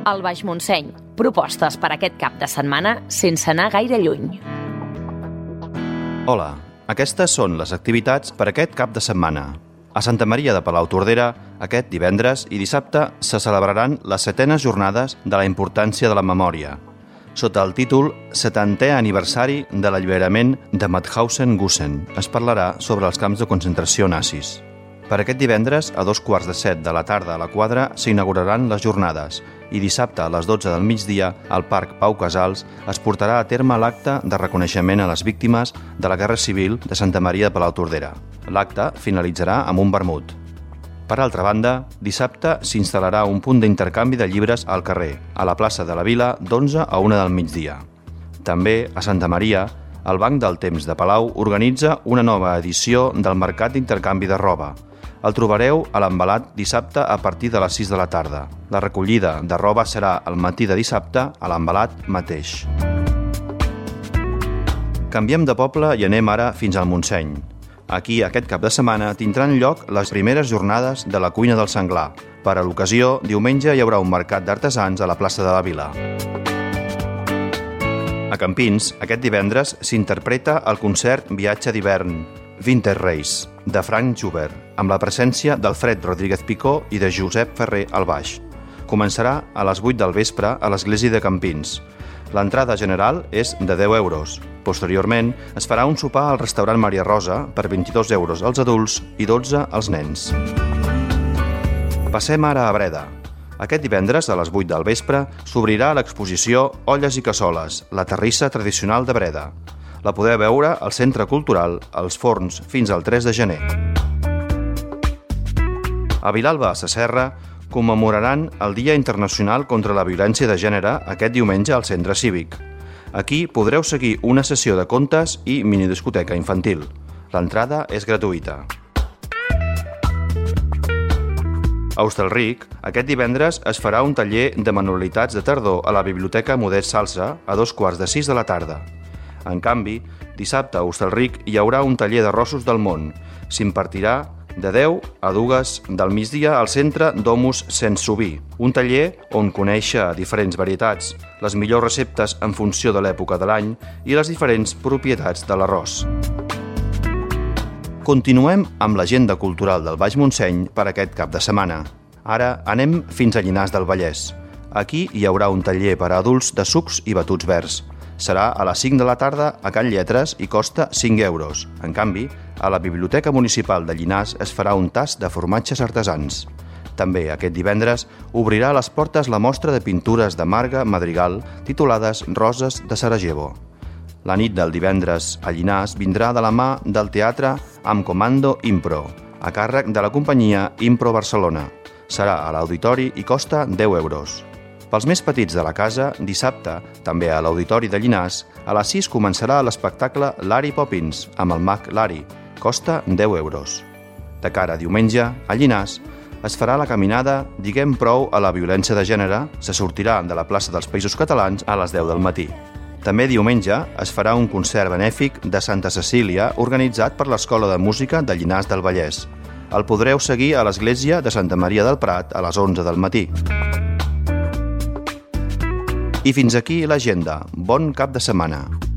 al Baix Montseny. Propostes per aquest cap de setmana sense anar gaire lluny. Hola, aquestes són les activitats per aquest cap de setmana. A Santa Maria de Palautordera, aquest divendres i dissabte se celebraran les 7enes jornades de la importància de la memòria, sota el títol 70è aniversari de l'alliberament de Mauthausen-Gusen. Es parlarà sobre els camps de concentració nazis. Per aquest divendres, a 6:45 de la tarda a la Quadra, s'inauguraran les jornades i dissabte a les 12 del migdia, al Parc Pau Casals, es portarà a terme l'acte de reconeixement a les víctimes de la Guerra Civil de Santa Maria de Palautordera. L'acte finalitzarà amb un vermut. Per altra banda, dissabte s'instal·larà un punt d'intercanvi de llibres al carrer, a la plaça de la Vila, d'11 a 1 del migdia. També, a Santa Maria, el Banc del Temps de Palau organitza una nova edició del Mercat d'Intercanvi de Roba. El trobareu a l'Embalat dissabte a partir de les 6 de la tarda. La recollida de roba serà al matí de dissabte a l'Embalat mateix. Canviem de poble i anem ara fins al Montseny. Aquí, aquest cap de setmana, tindran lloc les primeres jornades de la cuina del senglar. Per a l'ocasió, diumenge hi haurà un mercat d'artesans a la plaça de la Vila. A Campins, aquest divendres, s'interpreta el concert Viatge d'hivern, Winter Race, de Frank Schubert, amb la presència d'Alfred Rodríguez Picó i de Josep Ferrer al baix. Començarà a les 8 del vespre a l'església de Campins. L'entrada general és de 10 euros. Posteriorment, es farà un sopar al restaurant Maria Rosa per 22 euros als adults i 12 als nens. Passem ara a Breda. Aquest divendres, a les 8 del vespre, s'obrirà l'exposició Olles i Cassoles, la terrissa tradicional de Breda. La podeu veure al Centre Cultural Els Forns fins al 3 de gener. A Vilalba Sasserra commemoraran el Dia Internacional contra la Violència de Gènere aquest diumenge al Centre Cívic. Aquí podreu seguir una sessió de contes i minidiscoteca infantil. L'entrada és gratuïta. A Hostalric, aquest divendres es farà un taller de manualitats de tardor a la Biblioteca Modest Salsa a 5:45 de la tarda. En canvi, dissabte a Hostalric hi haurà un taller d'arrossos del món. S'impartirà de 10 a 2 del migdia al centre Domus Sensoví, un taller on conèixer diferents varietats, les millors receptes en funció de l'època de l'any i les diferents propietats de l'arròs. Continuem amb l'agenda cultural del Baix Montseny per aquest cap de setmana. Ara anem fins a Llinars del Vallès. Aquí hi haurà un taller per a adults de sucs i batuts verds. Serà a les 5 de la tarda a Can Lletres i costa 5 euros. En canvi, a la Biblioteca Municipal de Llinars es farà un tast de formatges artesans. També aquest divendres obrirà a les portes la mostra de pintures de Marga Madrigal titulades Roses de Sarajevo. La nit del divendres a Llinars vindrà de la mà del teatre Amb Comando Impro, a càrrec de la companyia Impro Barcelona. Serà a l'auditori i costa 10 euros. Pels més petits de la casa, dissabte, també a l'Auditori de Llinars, a les 6 començarà l'espectacle Larry Poppins, amb el mag Larry. Costa 10 euros. De cara a diumenge, a Llinars, es farà la caminada Diguem prou a la violència de gènere, se sortirà de la plaça dels Països Catalans a les 10 del matí. També diumenge es farà un concert benèfic de Santa Cecília organitzat per l'Escola de Música de Llinars del Vallès. El podreu seguir a l'església de Santa Maria del Prat a les 11 del matí. I fins aquí l'agenda. Bon cap de setmana.